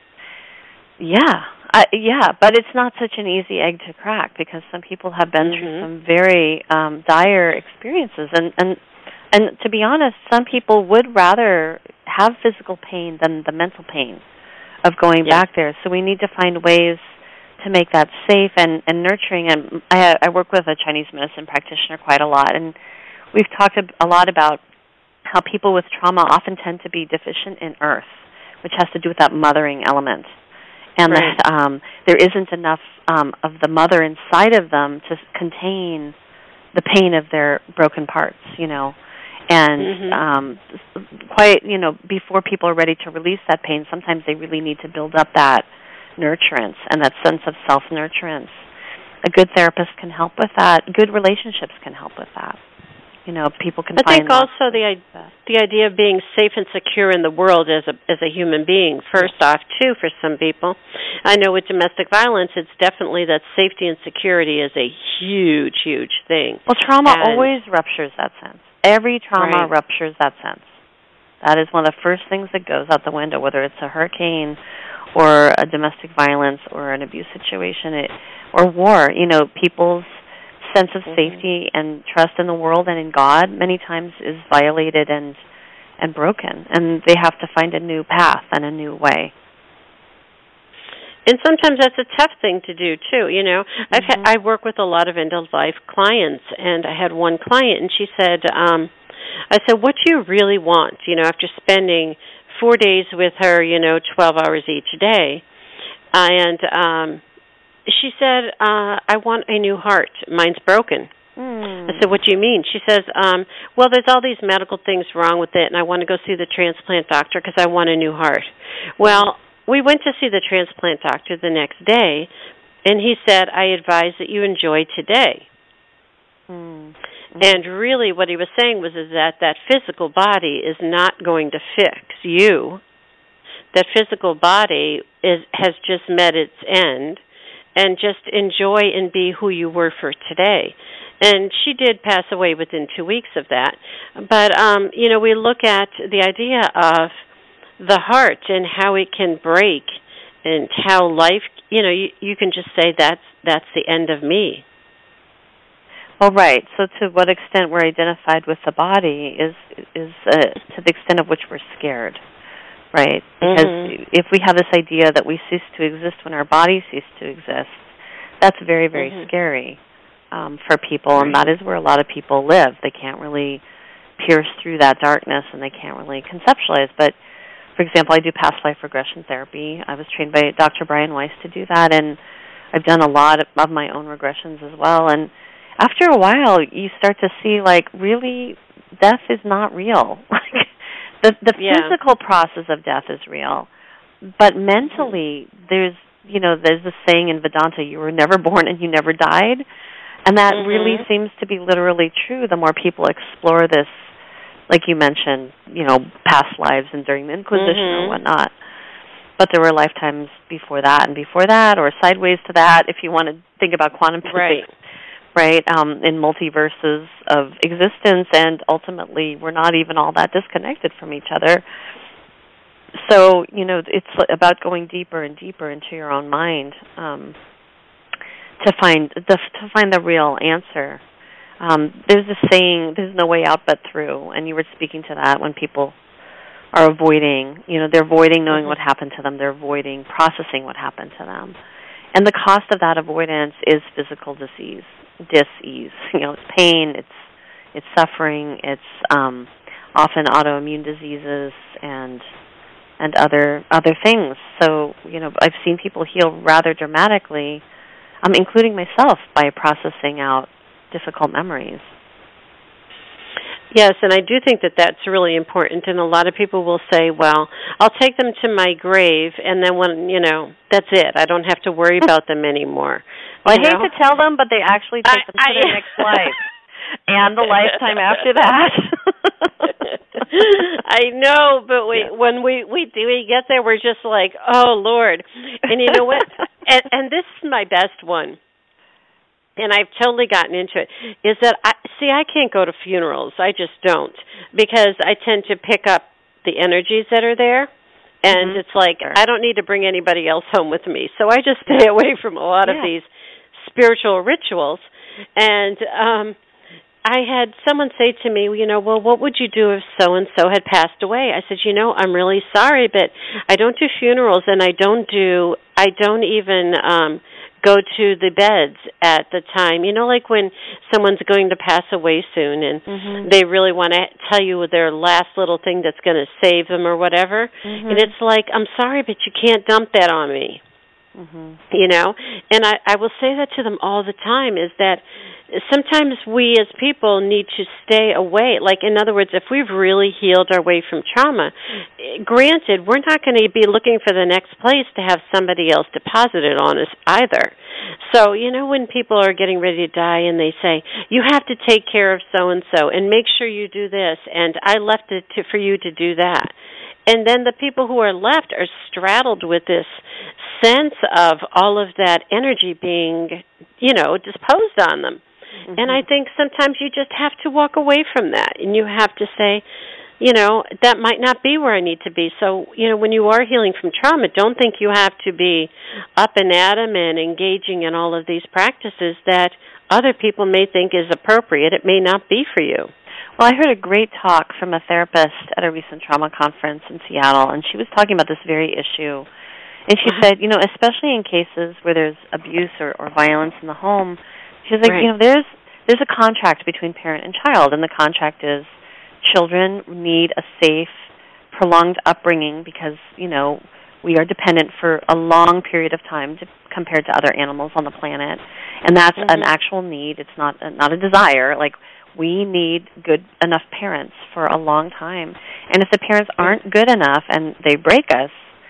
Yeah, uh, yeah, but it's not such an easy egg to crack because some people have been mm-hmm. through some very um, dire experiences, and, and and to be honest, some people would rather have physical pain than the mental pain of going yeah. back there. So we need to find ways to make that safe and, and nurturing. And I, I work with a Chinese medicine practitioner quite a lot, and we've talked a lot about how people with trauma often tend to be deficient in earth, which has to do with that mothering element. And right. that um, there isn't enough um, of the mother inside of them to contain the pain of their broken parts, you know. And mm-hmm. um, quite, you know, before people are ready to release that pain, sometimes they really need to build up that nurturance and that sense of self-nurturance. A good therapist can help with that. Good relationships can help with that. You know, people can I find think also the the idea of being safe and secure in the world as a as a human being, first off, too, for some people. I know with domestic violence, it's definitely that safety and security is a huge, huge thing. Well, trauma and always ruptures that sense. Every trauma right. ruptures that sense. That is one of the first things that goes out the window, whether it's a hurricane or a domestic violence or an abuse situation it, or war. You know, people's sense of safety and trust in the world and in God many times is violated and and broken, and they have to find a new path and a new way. And sometimes that's a tough thing to do too. You know, mm-hmm. I've had, I work with a lot of end of life clients, and I had one client, and she said, um, "I said, what do you really want? You know, after spending four days with her, you know, twelve hours each day, and um." She said, uh, I want a new heart. Mine's broken. Mm. I said, what do you mean? She says, um, well, there's all these medical things wrong with it, and I want to go see the transplant doctor because I want a new heart. Well, we went to see the transplant doctor the next day, and he said, I advise that you enjoy today. Mm. And really what he was saying was is that that physical body is not going to fix you. That physical body is has just met its end. And just enjoy and be who you were for today. And she did pass away within two weeks of that. But, um, you know, we look at the idea of the heart and how it can break and how life, you know, you, you can just say that's that's the end of me. Well, right. So to what extent we're identified with the body is, is uh, to the extent of which we're scared. Right, because mm-hmm. if we have this idea that we cease to exist when our bodies cease to exist, that's very, very mm-hmm. scary um, for people, right. and that is where a lot of people live. They can't really pierce through that darkness, and they can't really conceptualize. But, for example, I do past life regression therapy. I was trained by Doctor Brian Weiss to do that, and I've done a lot of my own regressions as well. And after a while, you start to see, like, really, death is not real. The the yeah. physical process of death is real, but mentally there's you know there's this saying in Vedanta, you were never born and you never died, and that mm-hmm. really seems to be literally true. The more people explore this, like you mentioned, you know, past lives and during the Inquisition mm-hmm. or whatnot, but there were lifetimes before that and before that, or sideways to that, if you want to think about quantum physics. Right. Right, um, in multiverses of existence, and ultimately we're not even all that disconnected from each other. So, you know, it's about going deeper and deeper into your own mind um, to find the, to find the real answer. Um, there's a saying, there's no way out but through, and you were speaking to that when people are avoiding, you know, they're avoiding knowing mm-hmm. what happened to them, they're avoiding processing what happened to them. And the cost of that avoidance is physical disease, dis-ease. You know, it's pain, it's it's suffering, it's um, often autoimmune diseases and and other other things. So, you know, I've seen people heal rather dramatically, um, including myself, by processing out difficult memories. Yes, and I do think that that's really important, and a lot of people will say, well, I'll take them to my grave, and then when, you know, that's it. I don't have to worry about them anymore. Well, I you hate know? to tell them, but they actually take I, them to I, their next life and the lifetime after that. I know, but we, yeah. when we, we do we get there, we're just like, oh, Lord. And you know what? and, and this is my best one. And I've totally gotten into it, is that, I see, I can't go to funerals. I just don't, because I tend to pick up the energies that are there, and mm-hmm. it's like, sure. I don't need to bring anybody else home with me. So I just stay away from a lot yeah. of these spiritual rituals. And um, I had someone say to me, you know, well, what would you do if so-and-so had passed away? I said, you know, I'm really sorry, but I don't do funerals, and I don't do, I don't even... Um, go to the beds at the time. You know, like when someone's going to pass away soon and mm-hmm. they really want to tell you their last little thing that's going to save them or whatever. Mm-hmm. And it's like, I'm sorry, but you can't dump that on me. Mm-hmm. You know? And I, I will say that to them all the time, is that sometimes we as people need to stay away. Like, in other words, if we've really healed our way from trauma, granted, we're not going to be looking for the next place to have somebody else deposit it on us either. So, you know, when people are getting ready to die and they say, you have to take care of so-and-so and make sure you do this, and I left it to, for you to do that. And then the people who are left are straddled with this sense of all of that energy being, you know, disposed on them. Mm-hmm. And I think sometimes you just have to walk away from that, and you have to say, you know, that might not be where I need to be. So, you know, when you are healing from trauma, don't think you have to be up and at 'em and engaging in all of these practices that other people may think is appropriate. It may not be for you. Well, I heard a great talk from a therapist at a recent trauma conference in Seattle, and she was talking about this very issue. And she uh-huh. said, you know, especially in cases where there's abuse or, or violence in the home, she was like, right. you know, there's there's a contract between parent and child, and the contract is children need a safe, prolonged upbringing because, you know, we are dependent for a long period of time to, compared to other animals on the planet, and that's mm-hmm. an actual need. It's not a, not a desire. Like, we need good enough parents for a long time, and if the parents aren't good enough and they break us,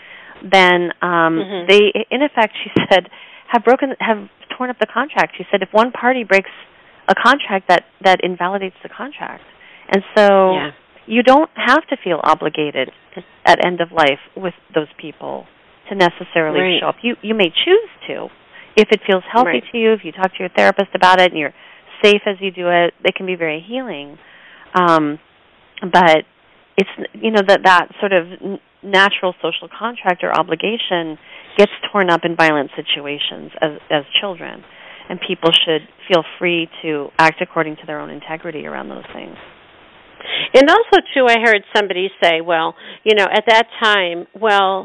then um, mm-hmm. they, in effect, she said, have broken, have torn up the contract. She said, if one party breaks a contract, that that invalidates the contract, and so yeah. you don't have to feel obligated at end of life with those people to necessarily right. show up. You you may choose to, if it feels healthy right. to you. If you talk to your therapist about it and you're safe as you do it, it can be very healing. Um, but it's, you know, that that sort of natural social contract or obligation gets torn up in violent situations as as children, and people should feel free to act according to their own integrity around those things. And also, too, I heard somebody say, well, you know, at that time, well,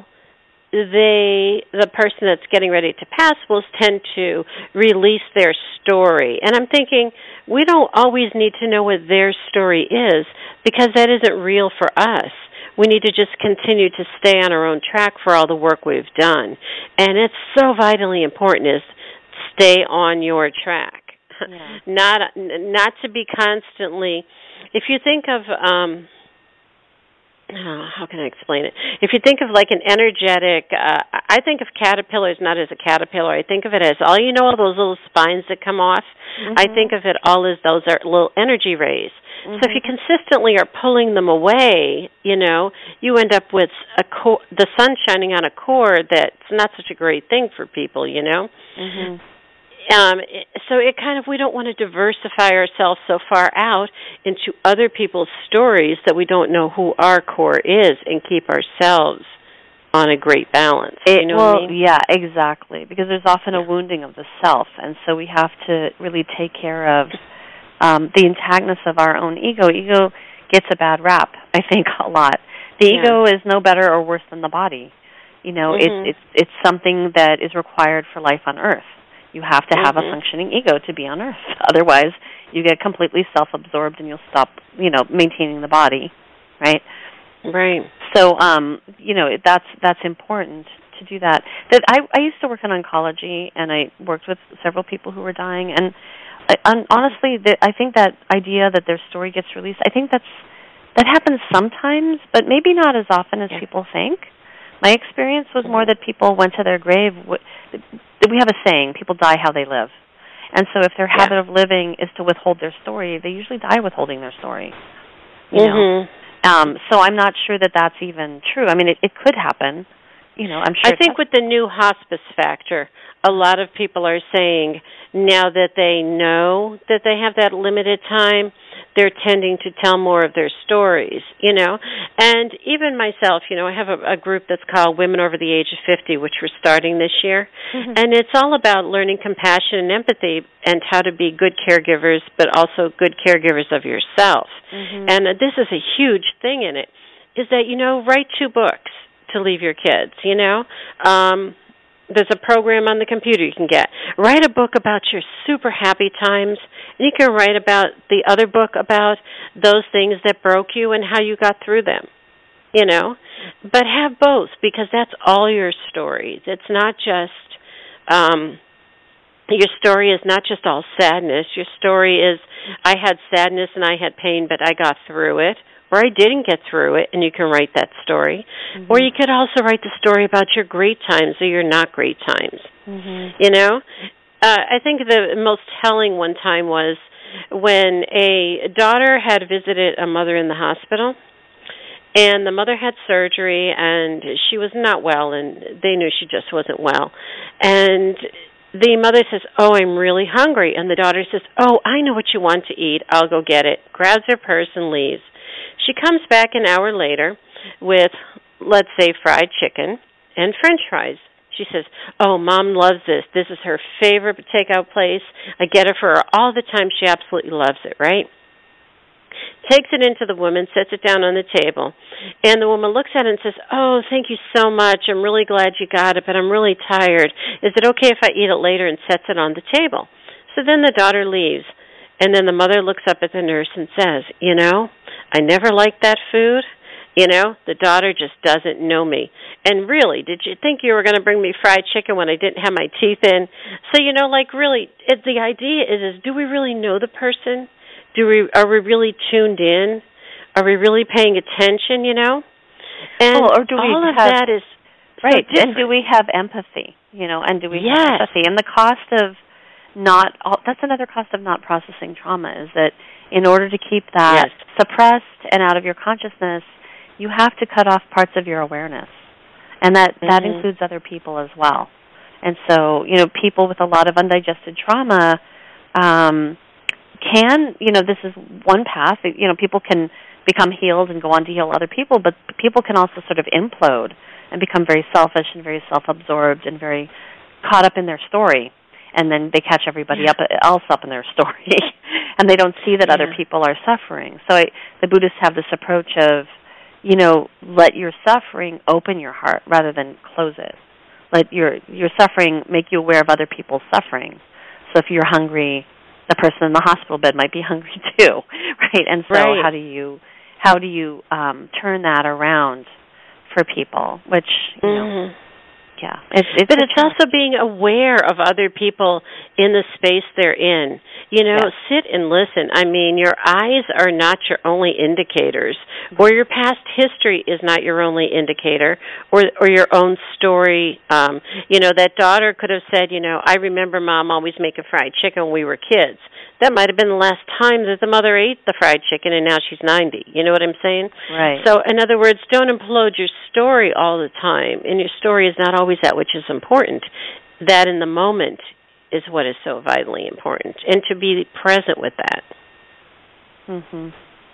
they, the person that's getting ready to pass will tend to release their story. And I'm thinking, we don't always need to know what their story is, because that isn't real for us. We need to just continue to stay on our own track for all the work we've done. And it's so vitally important is stay on your track. Yeah. Not not to be constantly, if you think of, um, oh, how can I explain it? If you think of like an energetic, uh, I think of caterpillars not as a caterpillar. I think of it as, all you know, all those little spines that come off. Mm-hmm. I think of it all as those are little energy rays. Mm-hmm. So if you consistently are pulling them away, you know, you end up with a core, the sun shining on a core that's not such a great thing for people, you know. Mm-hmm. Um, so it kind of, we don't want to diversify ourselves so far out into other people's stories that we don't know who our core is, and keep ourselves on a great balance. It, you know well, what I mean? yeah, exactly, because there's often a wounding of the self, and so we have to really take care of um, the intact of our own ego. Ego gets a bad rap, I think, a lot. The yeah. ego is no better or worse than the body. You know, mm-hmm. it's it's it's something that is required for life on Earth. You have to have mm-hmm. a functioning ego to be on Earth. Otherwise, you get completely self-absorbed and you'll stop, you know, maintaining the body, right? Right. So, um, you know, that's that's important to do that. That I, I used to work in oncology, and I worked with several people who were dying, and I, un, honestly, the, I think that idea that their story gets released, I think that's that happens sometimes, but maybe not as often as yeah. people think. My experience was mm-hmm. more that people went to their grave. We have a saying, people die how they live. And so if their yeah. habit of living is to withhold their story, they usually die withholding their story. You mm-hmm. know? Um, so I'm not sure that that's even true. I mean, it, it could happen. You know, I'm sure. I think with the new hospice factor, a lot of people are saying now that they know that they have that limited time, they're tending to tell more of their stories, you know. And even myself, you know, I have a, a group that's called Women Over the Age of fifty, which we're starting this year. Mm-hmm. And it's all about learning compassion and empathy and how to be good caregivers, but also good caregivers of yourself. Mm-hmm. And uh, this is a huge thing in it, is that, you know, write two books to leave your kids, you know. Um, there's a program on the computer you can get. Write a book about your super happy times, and you can write about the other book about those things that broke you and how you got through them, you know. But have both, because that's all your stories. It's not just, um, your story is not just all sadness. Your story is, I had sadness and I had pain, but I got through it. Or I didn't get through it, and you can write that story. Mm-hmm. Or you could also write the story about your great times or your not great times. Mm-hmm. You know? Uh, I think the most telling one time was when a daughter had visited a mother in the hospital, and the mother had surgery, and she was not well, and they knew she just wasn't well. And the mother says, oh, I'm really hungry. And the daughter says, oh, I know what you want to eat. I'll go get it. Grabs her purse and leaves. She comes back an hour later with, let's say, fried chicken and French fries. She says, oh, Mom loves this. This is her favorite takeout place. I get it for her all the time. She absolutely loves it, right? Takes it into the woman, sets it down on the table, and the woman looks at it and says, oh, thank you so much. I'm really glad you got it, but I'm really tired. Is it okay if I eat it later, and sets it on the table? So then the daughter leaves, and then the mother looks up at the nurse and says, you know, I never liked that food. You know, the daughter just doesn't know me. And really, did you think you were going to bring me fried chicken when I didn't have my teeth in? So, you know, like really, it, the idea is, is do we really know the person? Do we, are we really tuned in? Are we really paying attention, you know? And well, or do we all of have, that is right, so and do we have empathy, you know, and do we yes. have empathy? And the cost of not, that's another cost of not processing trauma, is that in order to keep that yes. suppressed and out of your consciousness, you have to cut off parts of your awareness. And that, mm-hmm. that includes other people as well. And so, you know, people with a lot of undigested trauma um, can, you know, this is one path. You know, people can become healed and go on to heal other people, but people can also sort of implode and become very selfish and very self-absorbed and very caught up in their story. And then they catch everybody yeah. up else up in their story. And they don't see that yeah. other people are suffering. So I, the Buddhists have this approach of, you know, let your suffering open your heart rather than close it. Let your your suffering make you aware of other people's suffering. So if you're hungry, the person in the hospital bed might be hungry too, right? And so right. how do you how do you um, turn that around for people? Which you mm-hmm. know, yeah, it's, it's but it's also being aware of other people in the space they're in. You know, yes. sit and listen. I mean, your eyes are not your only indicators, or your past history is not your only indicator, or or your own story. Um, you know, that daughter could have said, you know, I remember Mom always making fried chicken when we were kids. That might have been the last time that the mother ate the fried chicken, and now she's ninety. You know what I'm saying? Right. So, in other words, don't implode your story all the time, and your story is not always that which is important. That in the moment is what is so vitally important, and to be present with that. Mhm.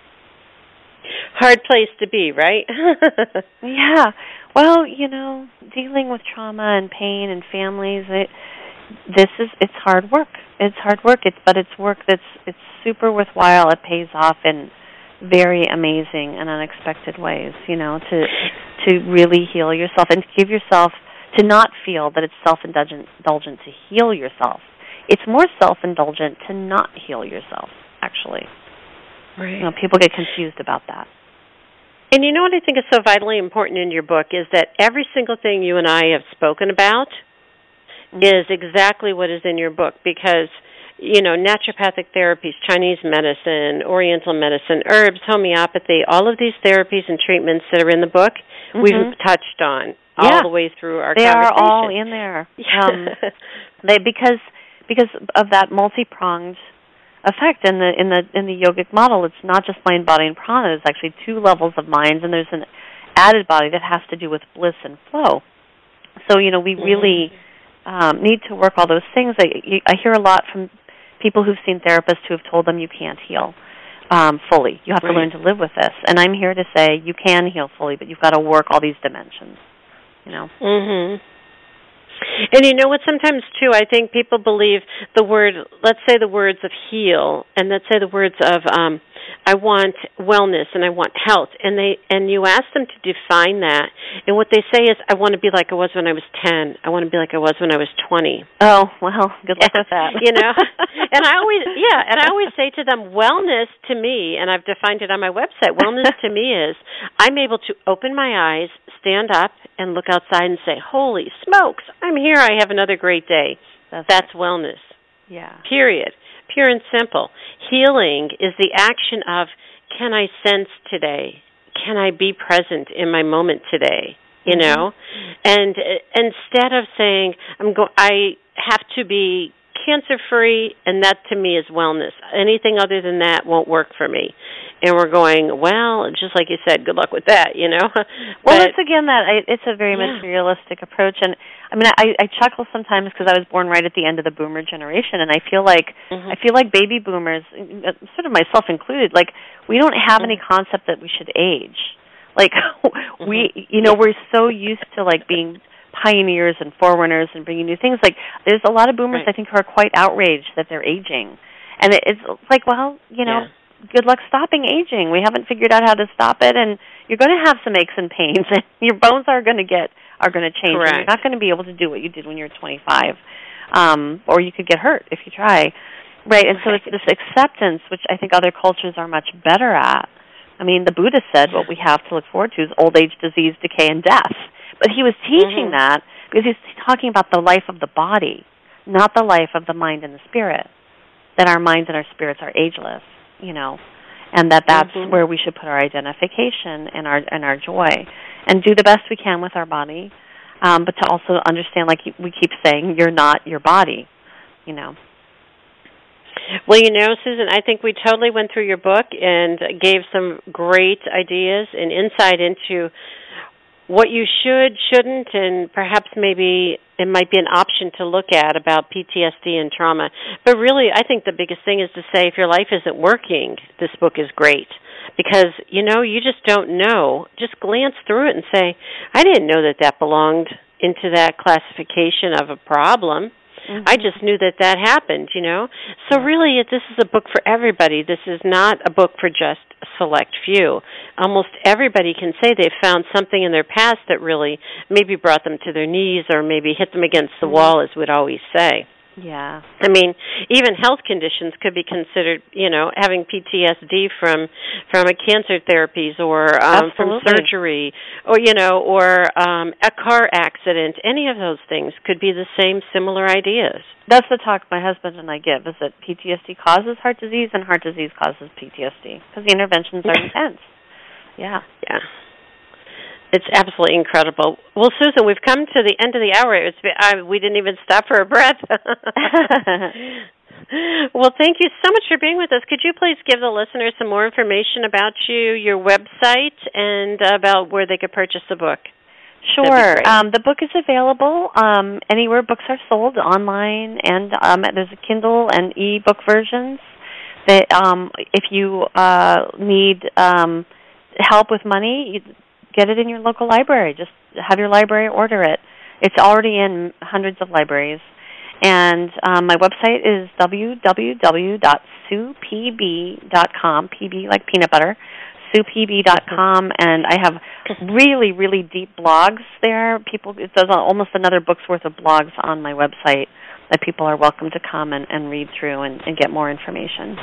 Hard place to be, right? Yeah. Well, you know, dealing with trauma and pain and families, it, this is it's hard work. It's hard work. It's but it's work that's it's super worthwhile. It pays off in very amazing and unexpected ways, you know, to to really heal yourself and to give yourself, to not feel that it's self-indulgent indulgent to heal yourself. It's more self-indulgent to not heal yourself, actually. Right. You know, people get confused about that. And you know what I think is so vitally important in your book is that every single thing you and I have spoken about mm-hmm. is exactly what is in your book, because you know, naturopathic therapies, Chinese medicine, Oriental medicine, herbs, homeopathy, all of these therapies and treatments that are in the book, mm-hmm. we've touched on all yeah. the way through our they conversation. They are all in there. Um, they because because of that multi-pronged effect in the in the in the yogic model. It's not just mind, body, and prana. There's actually two levels of minds, and there's an added body that has to do with bliss and flow. So you know, we mm-hmm. really um, need to work all those things. I, I hear a lot from people who've seen therapists who have told them you can't heal um, fully. You have right. to learn to live with this. And I'm here to say you can heal fully, but you've got to work all these dimensions, you know. Mhm. And you know what, sometimes, too, I think people believe the word, let's say the words of heal, and let's say the words of um, I want wellness and I want health, and they and you ask them to define that, and what they say is, I want to be like I was when I was ten. I want to be like I was when I was twenty. Oh, well, good luck with that. You know, and I always, yeah, and I always say to them, wellness to me, and I've defined it on my website, wellness to me is I'm able to open my eyes, stand up, and look outside and say, holy smokes, I'm here, I have another great day. That's, That's wellness. Yeah. Period. Pure and simple. Healing is the action of, can I sense today? Can I be present in my moment today? You mm-hmm. know? And uh, instead of saying, I'm go- I have to be cancer-free, and that to me is wellness. Anything other than that won't work for me. And we're going, well, just like you said, good luck with that, you know? Well, but, it's again that I, it's a very yeah. materialistic approach, and I mean, I, I chuckle sometimes because I was born right at the end of the boomer generation, and I feel like mm-hmm. I feel like baby boomers, sort of myself included, like we don't have mm-hmm. any concept that we should age. Like mm-hmm. we, you know, we're so used to like being pioneers and forerunners and bringing new things. Like there's a lot of boomers right. I think who are quite outraged that they're aging, and it, it's like, well, you know. Yeah. Good luck stopping aging. We haven't figured out how to stop it, and you're going to have some aches and pains, and your bones are going to get are going to change. Correct. And you're not going to be able to do what you did when you were twenty-five, um, or you could get hurt if you try. Right, and so it's this acceptance, which I think other cultures are much better at. I mean, the Buddha said what we have to look forward to is old age, disease, decay, and death. But he was teaching mm-hmm. that because he's talking about the life of the body, not the life of the mind and the spirit, that our minds and our spirits are ageless. You know, and that that's mm-hmm. where we should put our identification and our and our joy, and do the best we can with our body, um, but to also understand, like we keep saying, you're not your body, you know. Well, you know, Susan, I think we totally went through your book and gave some great ideas and insight into what you should, shouldn't, and perhaps maybe it might be an option to look at about P T S D and trauma. But really, I think the biggest thing is to say if your life isn't working, this book is great. Because, you know, you just don't know. Just glance through it and say, I didn't know that that belonged into that classification of a problem. Mm-hmm. I just knew that that happened, you know. So really, this is a book for everybody. This is not a book for just a select few. Almost everybody can say they've found something in their past that really maybe brought them to their knees or maybe hit them against the mm-hmm. wall, as we'd always say. Yeah. I mean, even health conditions could be considered, you know, having P T S D from from a cancer therapies or um, from surgery or, you know, or um, a car accident. Any of those things could be the same similar ideas. That's the talk my husband and I give, is that P T S D causes heart disease and heart disease causes P T S D because the interventions are intense. Yeah. Yeah. It's absolutely incredible. Well, Susan, we've come to the end of the hour. It's, I, we didn't even stop for a breath. Well, thank you so much for being with us. Could you please give the listeners some more information about you, your website, and about where they could purchase the book? Sure. Um, the book is available um, anywhere books are sold, online, and um, there's a Kindle and e-book versions. That um, if you uh, need um, help with money, you get it in your local library. Just have your library order it. It's already in hundreds of libraries. And um, my website is w w w dot sue p b dot com, P B like peanut butter, sue peavy dot com, and I have really, really deep blogs there. People, it does almost another book's worth of blogs on my website that people are welcome to come and, and read through and, and get more information.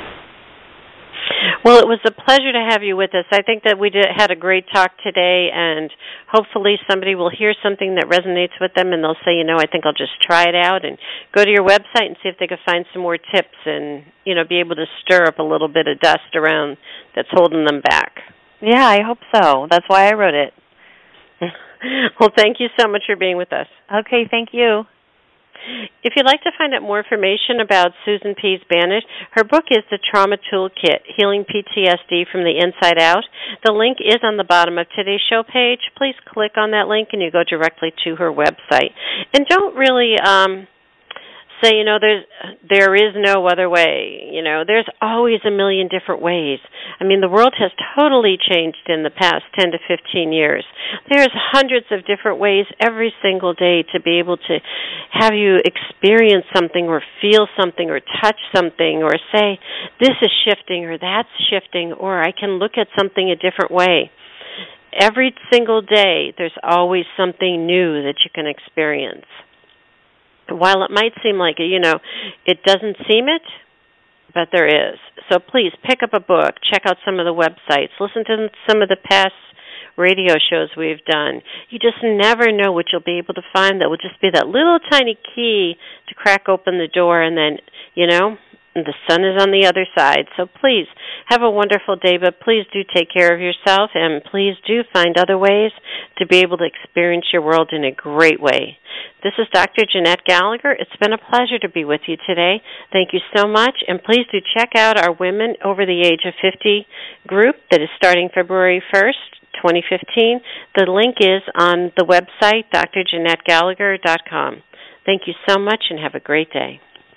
Well, it was a pleasure to have you with us. I think that we did, had a great talk today, and hopefully somebody will hear something that resonates with them, and they'll say, you know, I think I'll just try it out, and go to your website and see if they can find some more tips and, you know, be able to stir up a little bit of dust around that's holding them back. Yeah, I hope so. That's why I wrote it. Well, thank you so much for being with us. Okay, thank you. If you'd like to find out more information about Susan Pease Banish, her book is The Trauma Toolkit, Healing P T S D from the Inside Out. The link is on the bottom of today's show page. Please click on that link and you go directly to her website. And don't really um, say, you know, there's, there is no other way. You know, there's always a million different ways. I mean, the world has totally changed in the past ten to fifteen years. There's hundreds of different ways every single day to be able to have you experience something or feel something or touch something or say, this is shifting or that's shifting, or I can look at something a different way. Every single day, there's always something new that you can experience. While it might seem like, you know, it doesn't seem it, but there is. So please pick up a book, check out some of the websites, listen to some of the past radio shows we've done. You just never know what you'll be able to find that will just be that little tiny key to crack open the door, and then, you know, the sun is on the other side. So please have a wonderful day, but please do take care of yourself, and please do find other ways to be able to experience your world in a great way. This is Doctor Jeanette Gallagher. It's been a pleasure to be with you today. Thank you so much, and please do check out our Women Over the Age of fifty group that is starting February first, twenty fifteen. The link is on the website, d r jeanette gallagher dot com. Thank you so much, and have a great day.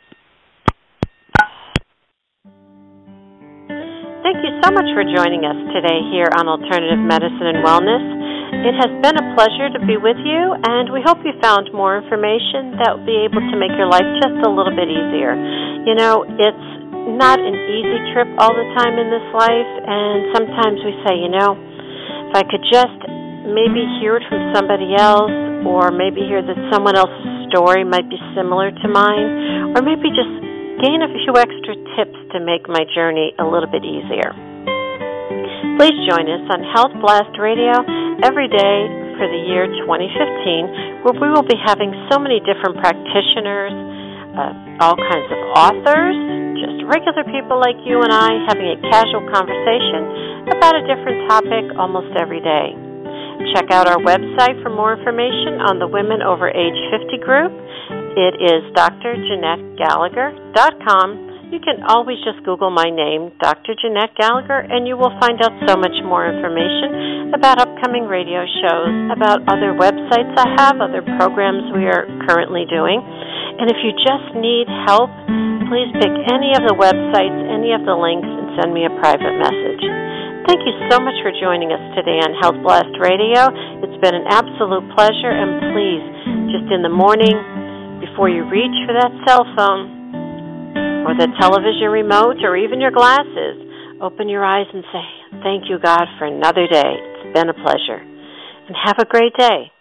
Thank you so much for joining us today here on Alternative Medicine and Wellness. It has been a pleasure to be with you, and we hope you found more information that will be able to make your life just a little bit easier. You know, it's not an easy trip all the time in this life, and sometimes we say, you know, if I could just maybe hear it from somebody else, or maybe hear that someone else's story might be similar to mine, or maybe just gain a few extra tips to make my journey a little bit easier. Please join us on Health Blast Radio every day for the year twenty fifteen, where we will be having so many different practitioners, uh, all kinds of authors, just regular people like you and I having a casual conversation about a different topic almost every day. Check out our website for more information on the Women Over Age fifty group. It is d r jeanette gallagher dot com. You can always just Google my name, Doctor Jeanette Gallagher, and you will find out so much more information about upcoming radio shows, about other websites I have, other programs we are currently doing. And if you just need help, please pick any of the websites, any of the links, and send me a private message. Thank you so much for joining us today on Health Blast Radio. It's been an absolute pleasure, and please, just in the morning, before you reach for that cell phone or the television remote or even your glasses, open your eyes and say, thank you, God, for another day. It's been a pleasure. And have a great day.